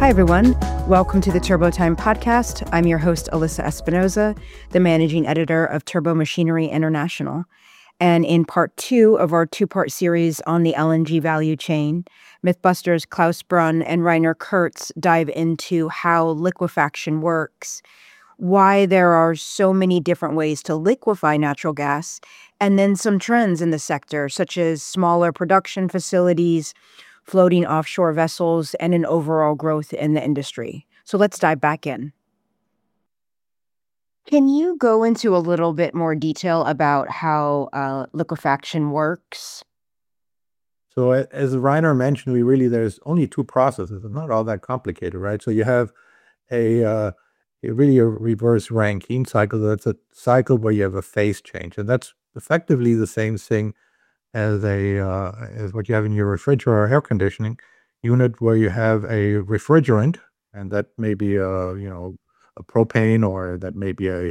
Hi, everyone. Welcome to the TurboTime podcast. I'm your host, Alyssa Espinoza, the managing editor of Turbo Machinery International. And in part 2 of our 2-part series on the LNG value chain, Mythbusters Klaus Brunn and Rainer Kurz dive into how liquefaction works, why there are so many different ways to liquefy natural gas, and then some trends in the sector, such as smaller production facilities, floating offshore vessels, and an overall growth in the industry. So let's dive back in. Can you go into a little bit more detail about how liquefaction works? So as Rainer mentioned, there's only two processes. It's not all that complicated, right? So you have a reverse Rankine cycle. That's a cycle where you have a phase change, and that's effectively the same thing as what you have in your refrigerator or air conditioning unit, where you have a refrigerant, and that may be a propane, or that may be a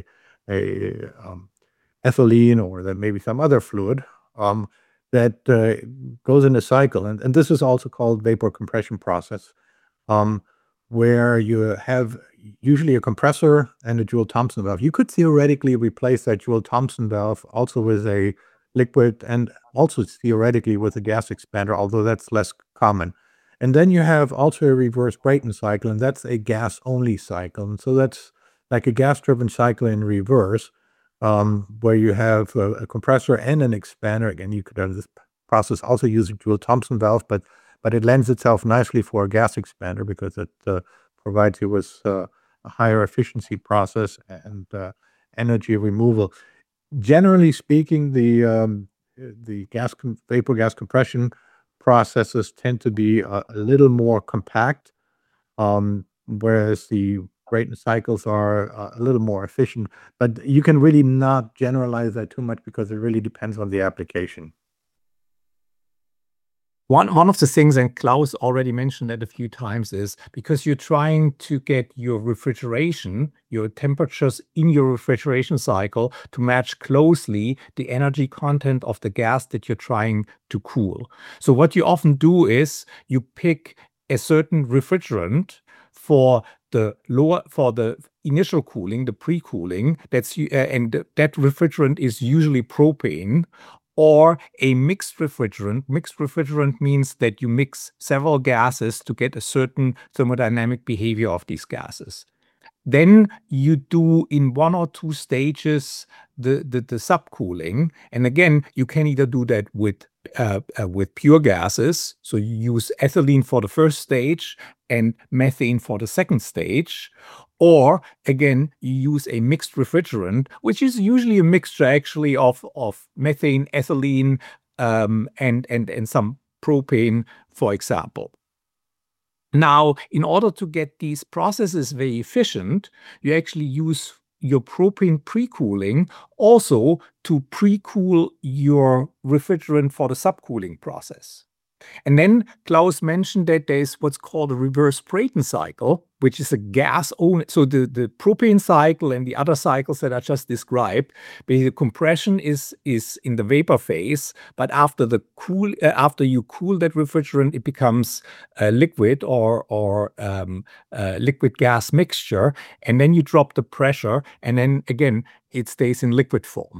ethylene, or that may be some other fluid that goes in a cycle, and this is also called vapor compression process, where you have usually a compressor and a Joule-Thomson valve. You could theoretically replace that Joule-Thomson valve also with a liquid, and also theoretically with a gas expander, although that's less common. And then you have also a reverse Brayton cycle, and that's a gas-only cycle. And so that's like a gas-driven cycle in reverse, where you have a compressor and an expander. Again, you could have this process also using Joule-Thomson valve, but it lends itself nicely for a gas expander because it provides you with a higher efficiency process and energy removal. Generally speaking, the vapor gas compression processes tend to be a little more compact, whereas the Brayton cycles are a little more efficient. But you can really not generalize that too much because it really depends on the application. One of the things, and Klaus already mentioned that a few times, is because you're trying to get your refrigeration, your temperatures in your refrigeration cycle to match closely the energy content of the gas that you're trying to cool. So what you often do is you pick a certain refrigerant for the initial cooling, the pre-cooling, and that refrigerant is usually propane, or a mixed refrigerant. Mixed refrigerant means that you mix several gases to get a certain thermodynamic behavior of these gases. Then you do in 1 or 2 stages the subcooling, and again you can either do that with pure gases, so you use ethylene for the first stage and methane for the second stage, or again you use a mixed refrigerant, which is usually a mixture actually of methane, ethylene, and some propane, for example. Now, in order to get these processes very efficient, you actually use your propane pre-cooling also to pre-cool your refrigerant for the subcooling process. And then Klaus mentioned that there's what's called a reverse Brayton cycle, which is a gas only. So the propane cycle and the other cycles that I just described, the compression is in the vapor phase, but after you cool that refrigerant, it becomes a liquid or liquid gas mixture, and then you drop the pressure, and then again it stays in liquid form.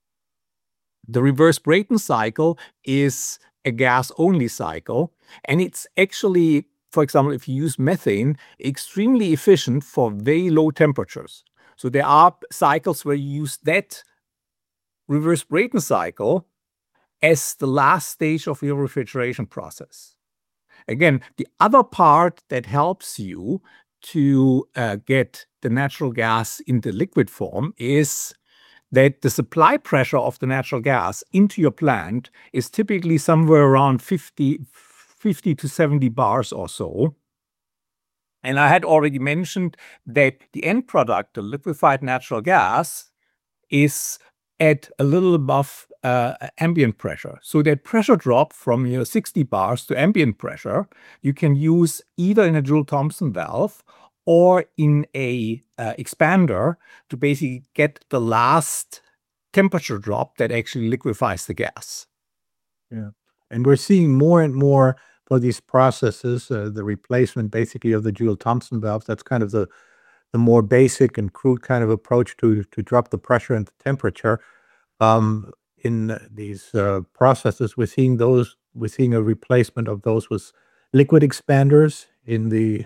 The reverse Brayton cycle is a gas-only cycle, and it's actually, for example, if you use methane, extremely efficient for very low temperatures. So there are cycles where you use that reverse Brayton cycle as the last stage of your refrigeration process. Again, the other part that helps you to get the natural gas into liquid form is that the supply pressure of the natural gas into your plant is typically somewhere around 50 to 70 bars or so. And I had already mentioned that the end product, the liquefied natural gas, is at a little above ambient pressure. So that pressure drop from your 60 bars to ambient pressure, you can use either in a Joule-Thomson valve or in a expander to basically get the last temperature drop that actually liquefies the gas. Yeah, and we're seeing more and more these processes, the replacement basically of the Joule-Thomson valves, that's kind of the more basic and crude kind of approach to drop the pressure and the temperature. In these processes, we're seeing a replacement of those with liquid expanders in the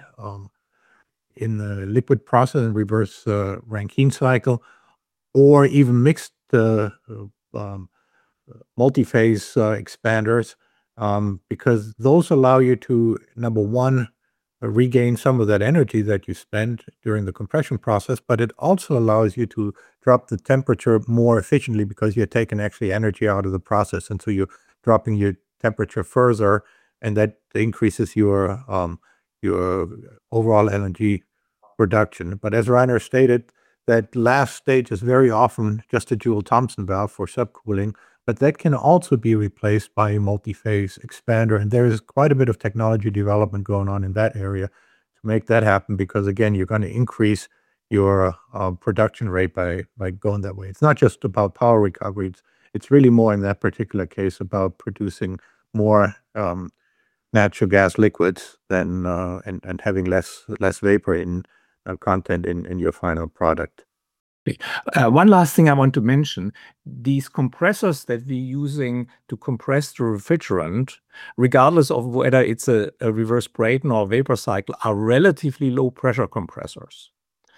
liquid process and reverse Rankine cycle, or even mixed multi-phase expanders, because those allow you to, number one, regain some of that energy that you spent during the compression process, but it also allows you to drop the temperature more efficiently because you're taking actually energy out of the process, and so you're dropping your temperature further, and that increases your overall LNG production. But as Rainer stated, that last stage is very often just a Joule-Thomson valve for subcooling, but that can also be replaced by a multi-phase expander, and there is quite a bit of technology development going on in that area to make that happen, because again, you're going to increase your production rate by going that way. It's not just about power recovery, it's really more in that particular case about producing more natural gas liquids than and having less vapor in content in your final product. One last thing I want to mention, these compressors that we're using to compress the refrigerant, regardless of whether it's a reverse Brayton or vapor cycle, are relatively low pressure compressors.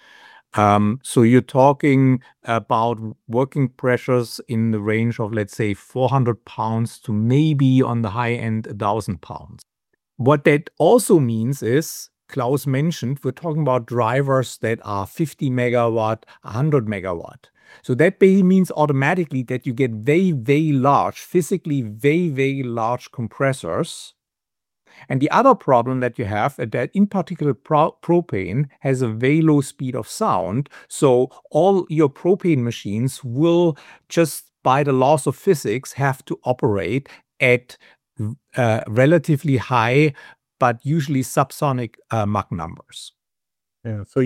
So you're talking about working pressures in the range of, let's say, 400 pounds to maybe on the high end, 1,000 pounds. What that also means is, Klaus mentioned, we're talking about drivers that are 50 megawatt, 100 megawatt. So that basically means automatically that you get very, very large, physically very, very large compressors. And the other problem that you have is that in particular propane has a very low speed of sound. So all your propane machines will just by the laws of physics have to operate at relatively high but usually subsonic Mach numbers. Yeah. So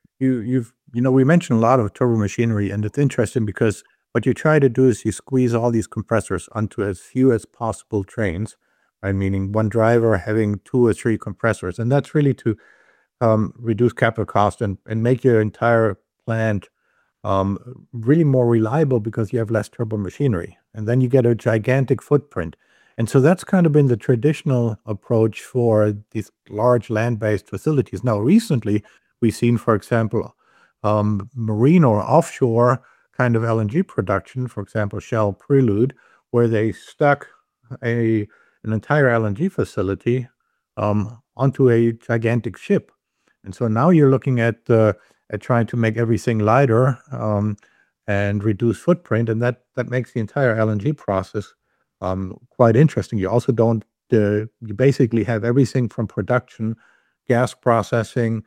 we mentioned a lot of turbo machinery, and it's interesting because what you try to do is you squeeze all these compressors onto as few as possible trains, right? Meaning one driver having 2 or 3 compressors, and that's really to reduce capital cost and make your entire plant really more reliable because you have less turbo machinery, and then you get a gigantic footprint. And so that's kind of been the traditional approach for these large land-based facilities. Now, recently, we've seen, for example, marine or offshore kind of LNG production, for example, Shell Prelude, where they stuck an entire LNG facility onto a gigantic ship. And so now you're looking at trying to make everything lighter and reduce footprint, and that makes the entire LNG process quite interesting. You also don't, you basically have everything from production, gas processing,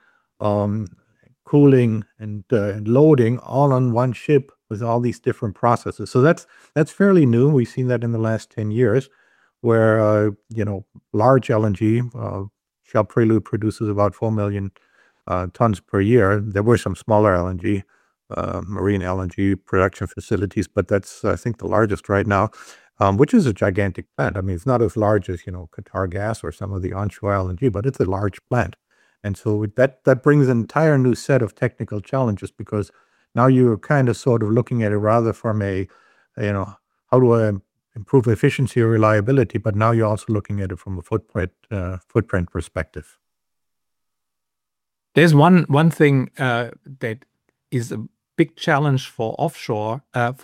cooling, and loading all on one ship with all these different processes. So that's fairly new. We've seen that in the last 10 years where, large LNG, Shell Prelude produces about 4 million tons per year. There were some smaller LNG, marine LNG production facilities, but that's, I think, the largest right now. Which is a gigantic plant. I mean, it's not as large as, Qatar Gas or some of the onshore LNG, but it's a large plant. And so that brings an entire new set of technical challenges, because now you're kind of sort of looking at it rather from a, how do I improve efficiency or reliability, but now you're also looking at it from a footprint perspective. There's one thing that is a big challenge for offshore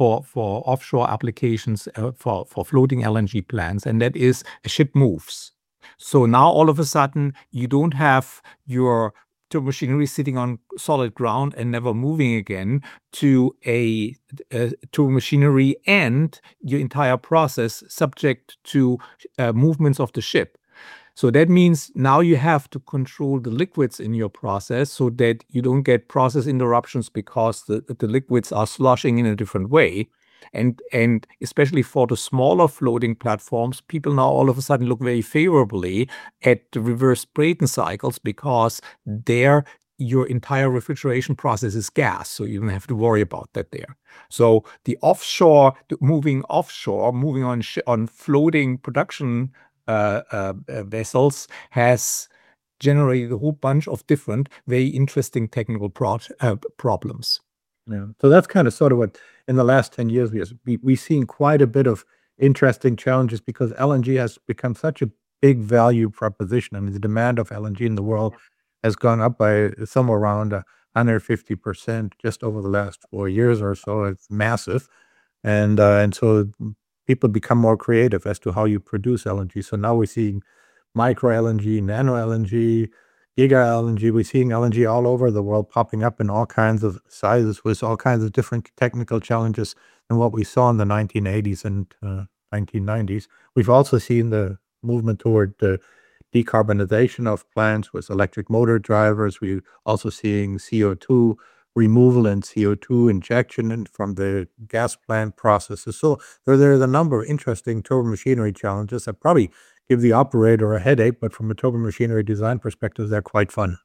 applications for floating LNG plants, and that is a ship moves. So now all of a sudden you don't have your turbo machinery sitting on solid ground and never moving again to a turbo machinery and your entire process subject to movements of the ship. So that means now you have to control the liquids in your process so that you don't get process interruptions because the liquids are sloshing in a different way. And especially for the smaller floating platforms, people now all of a sudden look very favorably at the reverse Brayton cycles because there your entire refrigeration process is gas, so you don't have to worry about that there. So moving on floating production vessels has generated a whole bunch of different, very interesting technical problems. Yeah. So that's kind of sort of what in the last 10 years we've seen quite a bit of interesting challenges because LNG has become such a big value proposition. I mean, the demand of LNG in the world has gone up by somewhere around 150% just over the last 4 years or so. It's massive. And so people become more creative as to how you produce LNG. So now we're seeing micro LNG, nano LNG, giga LNG. We're seeing LNG all over the world popping up in all kinds of sizes with all kinds of different technical challenges than what we saw in the 1980s and 1990s. We've also seen the movement toward the decarbonization of plants with electric motor drivers. We're also seeing CO2 removal and CO2 injection from the gas plant processes. So there's a number of interesting turbomachinery challenges that probably give the operator a headache, but from a turbomachinery design perspective, they're quite fun.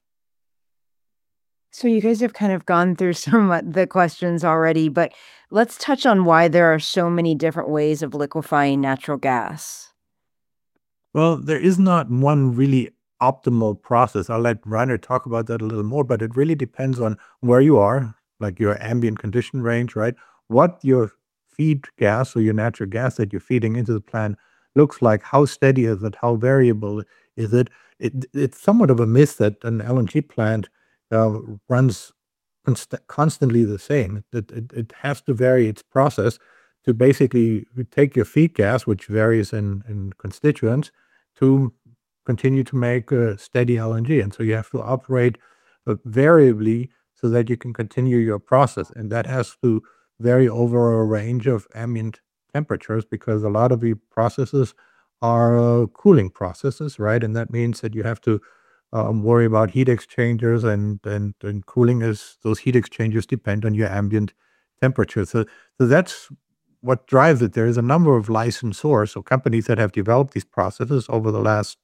So you guys have kind of gone through some of the questions already, but let's touch on why there are so many different ways of liquefying natural gas. Well, there is not one really optimal process. I'll let Rainer talk about that a little more, but it really depends on where you are, like your ambient condition range, right? What your feed gas or your natural gas that you're feeding into the plant looks like. How steady is it? How variable is it? It's somewhat of a myth that an LNG plant runs constantly the same. It has to vary its process to basically take your feed gas, which varies in constituents, to continue to make steady LNG. And so you have to operate variably so that you can continue your process. And that has to vary over a range of ambient temperatures because a lot of the processes are cooling processes, right? And that means that you have to worry about heat exchangers and cooling is those heat exchangers depend on your ambient temperature. So that's what drives it. There is a number of licensors, so companies that have developed these processes over the last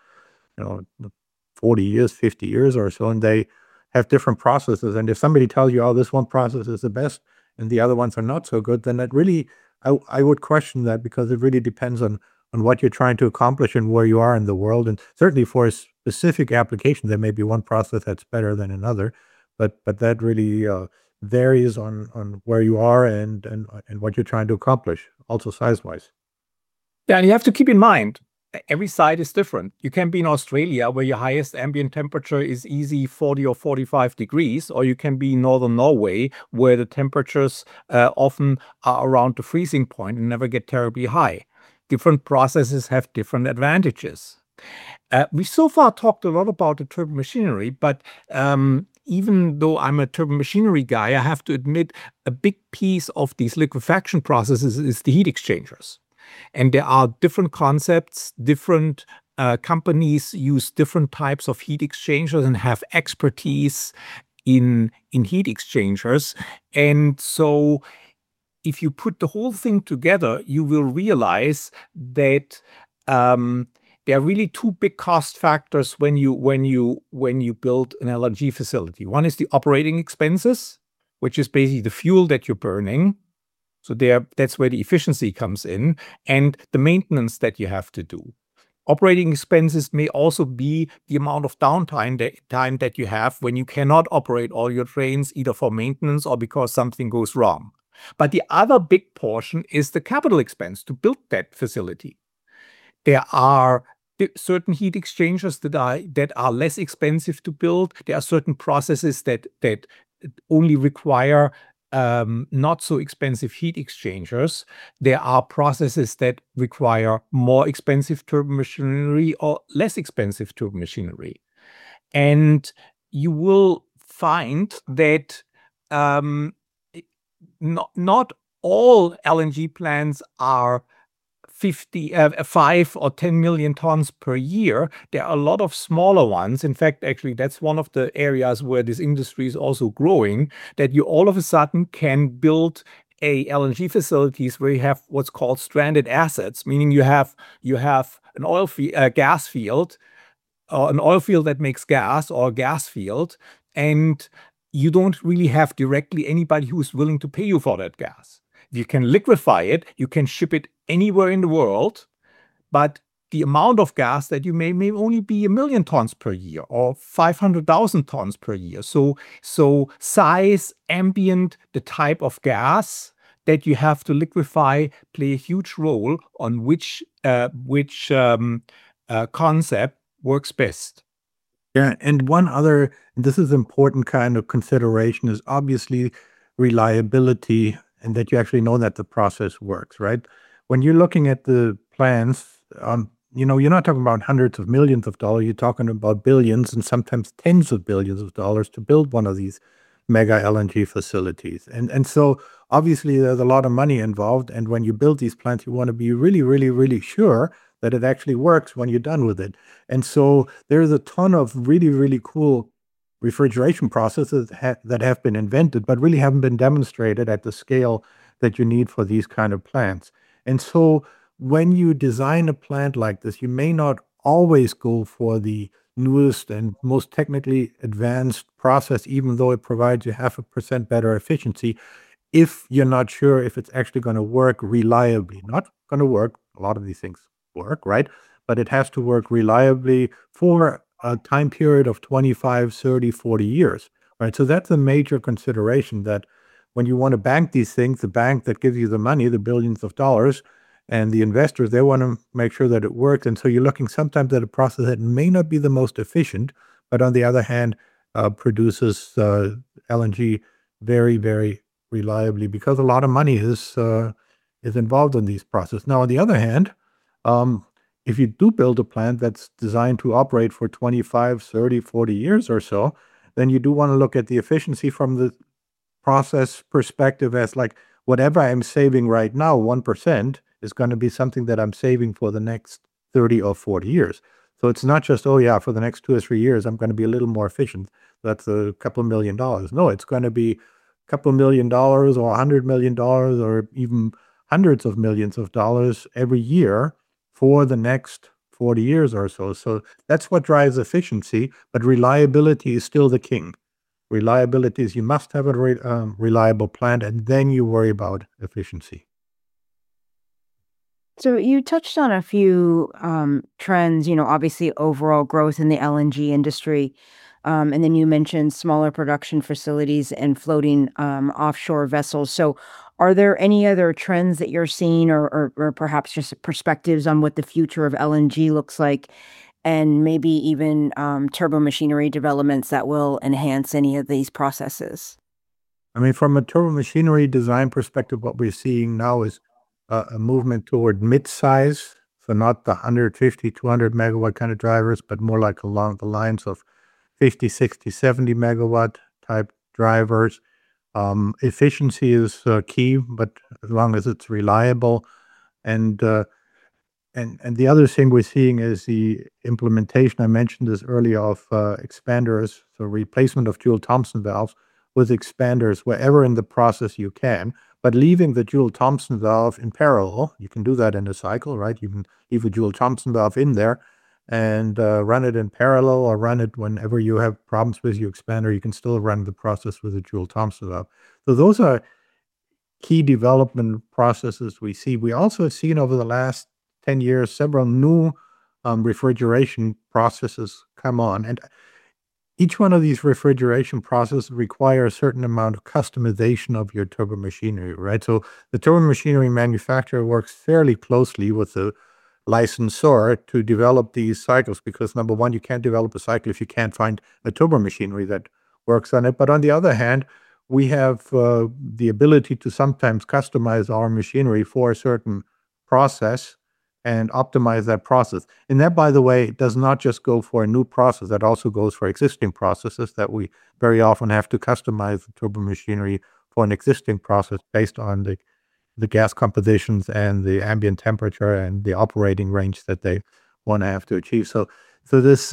40 years, 50 years or so, and they have different processes. And if somebody tells you, oh, this one process is the best and the other ones are not so good, then that really, I would question that because it really depends on what you're trying to accomplish and where you are in the world. And certainly for a specific application, there may be one process that's better than another, but that really varies on where you are and what you're trying to accomplish, also size-wise. Yeah, and you have to keep in mind, every site is different. You can be in Australia where your highest ambient temperature is easy 40 or 45 degrees, or you can be in northern Norway where the temperatures often are around the freezing point and never get terribly high. Different processes have different advantages. We so far talked a lot about the turbomachinery, but even though I'm a turbomachinery guy, I have to admit a big piece of these liquefaction processes is the heat exchangers. And there are different concepts, different companies use different types of heat exchangers and have expertise in heat exchangers. And so if you put the whole thing together, you will realize that there are really two big cost factors when you build an LNG facility. One is the operating expenses, which is basically the fuel that you're burning. So that's where the efficiency comes in, and the maintenance that you have to do. Operating expenses may also be the amount of downtime that you have when you cannot operate all your trains, either for maintenance or because something goes wrong. But the other big portion is the capital expense to build that facility. There are certain heat exchangers that are less expensive to build. There are certain processes that only require not so expensive heat exchangers. There are processes that require more expensive turbomachinery or less expensive turbomachinery. And you will find that not all LNG plants are 5 or 10 million tons per year. There are a lot of smaller ones. In fact, actually, that's one of the areas where this industry is also growing, that you all of a sudden can build a LNG facilities where you have what's called stranded assets, meaning you have an gas field, or an oil field that makes gas, or a gas field, and you don't really have directly anybody who's willing to pay you for that gas. You can liquefy it, you can ship it anywhere in the world, but the amount of gas that you may only be 1 million tons per year or 500,000 tons per year. So size, ambient, the type of gas that you have to liquefy play a huge role on which concept works best. Yeah, and one other, this is important kind of consideration, is obviously reliability and that you actually know that the process works, right? When you're looking at the plans, you're not talking about hundreds of millions of dollars, you're talking about billions and sometimes tens of billions of dollars to build one of these mega LNG facilities. And so obviously there's a lot of money involved. And when you build these plants, you want to be really, really, really sure that it actually works when you're done with it. And so there's a ton of really, really cool refrigeration processes that have been invented, but really haven't been demonstrated at the scale that you need for these kind of plants. And so when you design a plant like this, you may not always go for the newest and most technically advanced process, even though it provides you 0.5% better efficiency, if you're not sure if it's actually going to work reliably. Not going to work. A lot of these things work, right? But it has to work reliably for a time period of 25, 30, 40 years, right? So that's a major consideration, that when you want to bank these things, the bank that gives you the money, the billions of dollars, and the investors, they want to make sure that it works. And so you're looking sometimes at a process that may not be the most efficient, but on the other hand, produces LNG very, very reliably, because a lot of money is involved in these processes. Now, on the other hand, if you do build a plant that's designed to operate for 25, 30, 40 years or so, then you do want to look at the efficiency from the process perspective, as like, whatever I'm saving right now, 1%, is going to be something that I'm saving for the next 30 or 40 years. So it's not just, oh yeah, for the next 2 or 3 years, I'm going to be a little more efficient. That's a couple of $1 million. No, it's going to be a couple of $1 million or $100 million or even hundreds of millions of dollars every year for the next 40 years or so. So that's what drives efficiency, but reliability is still the king. Reliability is, you must have a reliable plant, and then you worry about efficiency. So you touched on a few trends, obviously overall growth in the LNG industry. And then you mentioned smaller production facilities and floating offshore vessels. So are there any other trends that you're seeing, or perhaps just perspectives on what the future of LNG looks like, and maybe even turbo machinery developments that will enhance any of these processes? I mean, from a turbo machinery design perspective, what we're seeing now is a movement toward mid-size, so not the 150, 200 megawatt kind of drivers, but more like along the lines of 50, 60, 70 megawatt type drivers. Efficiency is key, but as long as it's reliable. And the other thing we're seeing is the implementation, I mentioned this earlier, of expanders, so replacement of Joule-Thomson valves with expanders wherever in the process you can, but leaving the Joule-Thomson valve in parallel. You can do that in a cycle, right? You can leave a Joule-Thomson valve in there and run it in parallel, or run it whenever you have problems with your expander. You can still run the process with a Joule-Thomson valve. So those are key development processes we see. We also have seen over the last 10 years several new refrigeration processes come on. And each one of these refrigeration processes require a certain amount of customization of your turbo machinery, right? So the turbo machinery manufacturer works fairly closely with the licensor to develop these cycles, because number one, you can't develop a cycle if you can't find a turbo machinery that works on it. But on the other hand, we have the ability to sometimes customize our machinery for a certain process and optimize that process. And that, by the way, does not just go for a new process. That also goes for existing processes, that we very often have to customize the turbo machinery for an existing process based on the gas compositions and the ambient temperature and the operating range that they want to have to achieve. So this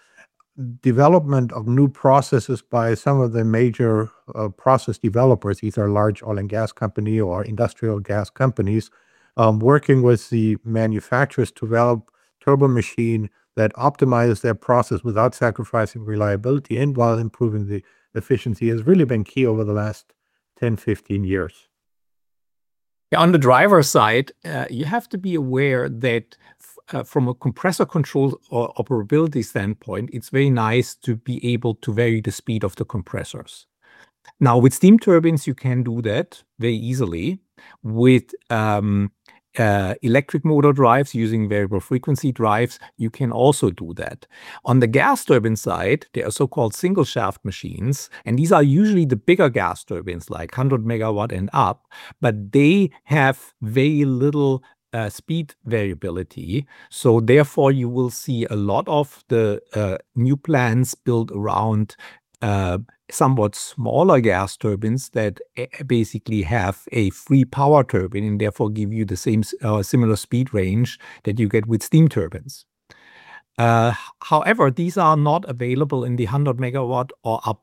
development of new processes by some of the major process developers, these are large oil and gas company or industrial gas companies, working with the manufacturers to develop turbo machine that optimize their process without sacrificing reliability and while improving the efficiency, has really been key over the last 10, 15 years. On the driver side, you have to be aware that from a compressor control or operability standpoint, it's very nice to be able to vary the speed of the compressors. Now, with steam turbines, you can do that very easily. With electric motor drives using variable frequency drives, you can also do that. On the gas turbine side, there are so-called single shaft machines, and these are usually the bigger gas turbines, like 100 megawatt and up, but they have very little speed variability. So therefore, you will see a lot of the new plants built around somewhat smaller gas turbines that basically have a free power turbine and therefore give you the same similar speed range that you get with steam turbines. However, these are not available in the 100 megawatt or up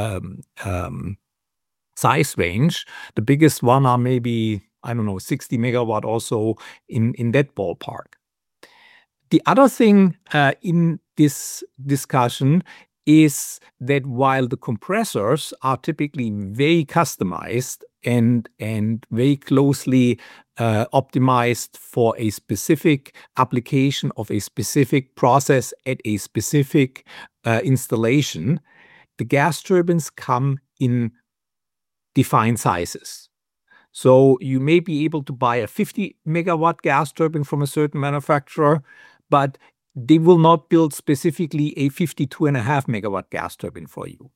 size range. The biggest one are maybe, I don't know, 60 megawatt or so in that ballpark. The other thing in this discussion is that while the compressors are typically very customized and very closely optimized for a specific application of a specific process at a specific installation, the gas turbines come in defined sizes. So you may be able to buy a 50 megawatt gas turbine from a certain manufacturer, but they will not build specifically a 52.5 megawatt gas turbine for you.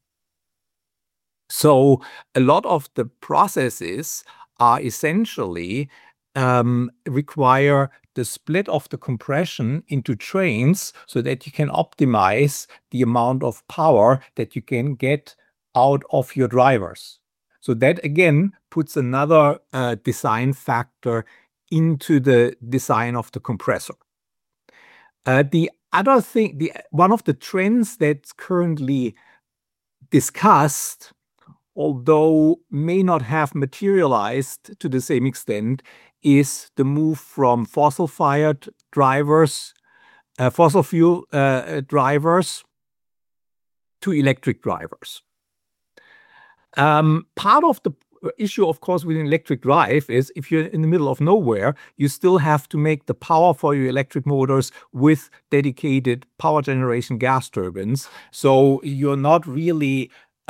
So a lot of the processes are essentially require the split of the compression into trains so that you can optimize the amount of power that you can get out of your drivers. So that again puts another design factor into the design of the compressor. The other thing, one of the trends that's currently discussed, although may not have materialized to the same extent, is the move from fossil-fired drivers, fossil fuel drivers to electric drivers. Part of the issue, of course, with an electric drive is if you're in the middle of nowhere, you still have to make the power for your electric motors with dedicated power generation gas turbines. So you're not really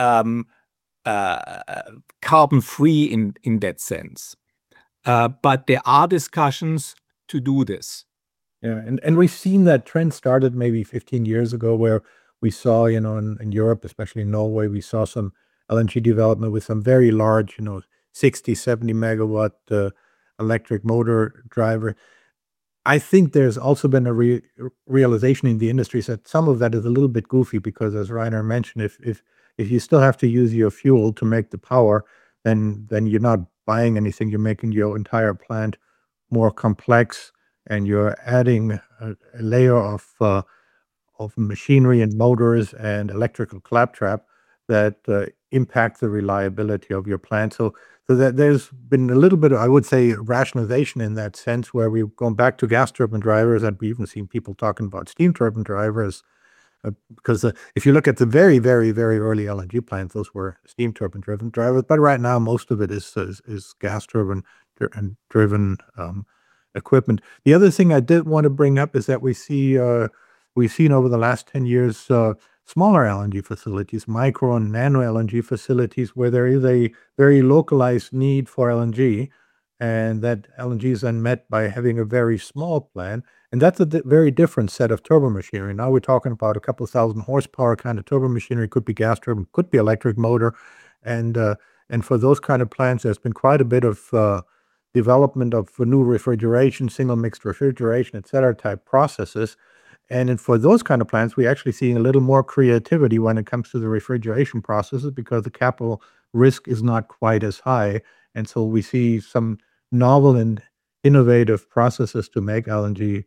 carbon free in that sense. But there are discussions to do this. Yeah, and we've seen that trend started maybe 15 years ago, where we saw, in Europe, especially in Norway, we saw some LNG development with some very large, 60, 70 megawatt electric motor driver. I think there's also been a realization in the industry that some of that is a little bit goofy because, as Rainer mentioned, if you still have to use your fuel to make the power, then you're not buying anything. You're making your entire plant more complex, and you're adding a layer of machinery and motors and electrical claptrap that impact the reliability of your plant. So that there's been a little bit of, I would say, rationalization in that sense, where we've gone back to gas turbine drivers, and we've even seen people talking about steam turbine drivers. Because if you look at the very, very, very early LNG plants, those were steam turbine driven drivers. But right now, most of it is gas turbine driven equipment. The other thing I did want to bring up is that we've seen over the last 10 years smaller LNG facilities, micro and nano LNG facilities, where there is a very localized need for LNG, and that LNG is then met by having a very small plant. And that's a very different set of turbo machinery. Now we're talking about a couple of thousand horsepower kind of turbo machinery. Could be gas turbine, could be electric motor, and for those kind of plants, there's been quite a bit of development of new refrigeration, single mixed refrigeration, et cetera, type processes. And for those kind of plants, we actually see a little more creativity when it comes to the refrigeration processes, because the capital risk is not quite as high. And so we see some novel and innovative processes to make LNG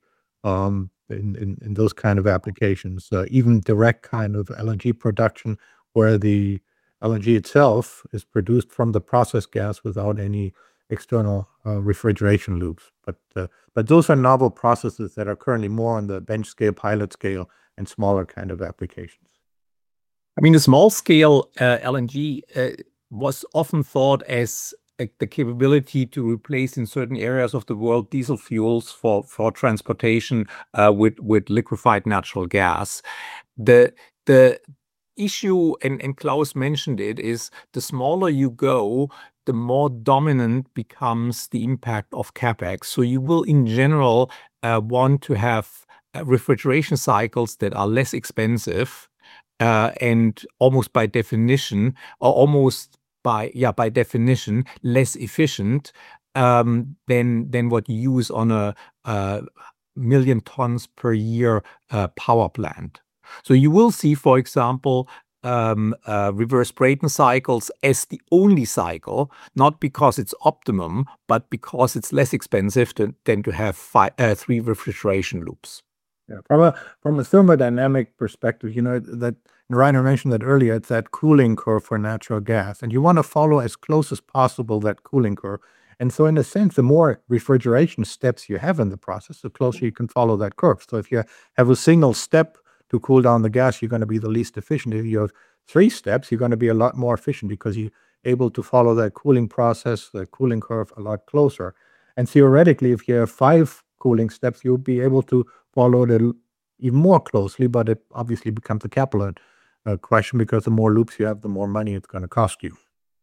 in those kind of applications, even direct kind of LNG production, where the LNG itself is produced from the process gas without any external refrigeration loops. But those are novel processes that are currently more on the bench scale, pilot scale, and smaller kind of applications. I mean, the small scale LNG was often thought as the capability to replace in certain areas of the world diesel fuels for transportation with liquefied natural gas. The issue, and Klaus mentioned it, is the smaller you go, the more dominant becomes the impact of CapEx. So you will, in general, want to have refrigeration cycles that are less expensive and almost by definition, or almost by definition, less efficient than what you use on a million tons per year power plant. So you will see, for example, reverse Brayton cycles as the only cycle, not because it's optimum, but because it's less expensive than to have 3 refrigeration loops. Yeah, from a thermodynamic perspective, that Rainer mentioned that earlier, it's that cooling curve for natural gas, and you want to follow as close as possible that cooling curve. And so in a sense, the more refrigeration steps you have in the process, the closer you can follow that curve. So if you have a single step to cool down the gas, you're going to be the least efficient. If you have 3 steps, you're going to be a lot more efficient because you're able to follow that cooling process, the cooling curve, a lot closer. And theoretically, if you have 5 cooling steps, you'll be able to follow it even more closely, but it obviously becomes a capital question, because the more loops you have, the more money it's going to cost you.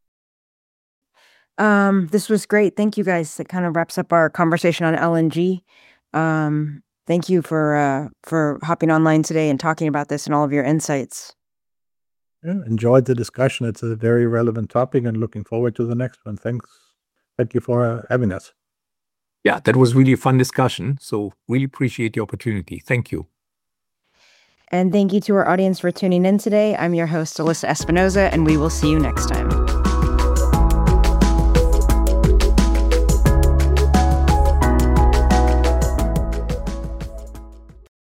This was great. Thank you, guys. That kind of wraps up our conversation on LNG. Thank you for hopping online today and talking about this and all of your insights. Yeah, enjoyed the discussion. It's a very relevant topic, and looking forward to the next one. Thank you for having us. Yeah, that was really a fun discussion. So really appreciate the opportunity. Thank you. And thank you to our audience for tuning in today. I'm your host, Alyssa Espinoza, and we will see you next time.